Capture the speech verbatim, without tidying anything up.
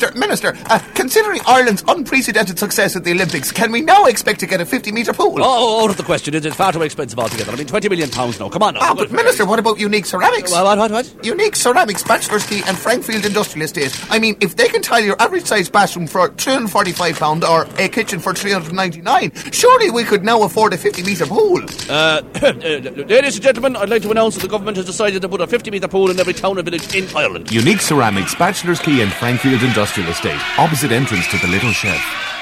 Minister, Minister, uh, considering Ireland's unprecedented success at the Olympics, can we now expect to get a fifty metre pool? Oh, out of the question. It's far too expensive altogether. I mean, twenty million pounds now. Come on now. Ah, but Minister, what about Unique Ceramics? What, what, what? Unique Ceramics, Bachelor's Quay and Frankfield Industrial Estate. I mean, if they can tile your average size bathroom for three hundred forty-five pounds or a kitchen for three hundred ninety-nine, surely we could now afford a fifty metre pool. Uh, ladies and gentlemen, I'd like to announce that the government has decided to put a fifty metre pool in every town and village in Ireland. Unique Ceramics, Bachelor's Quay and Frankfield Industrial Estate, opposite entrance to the Little Chef.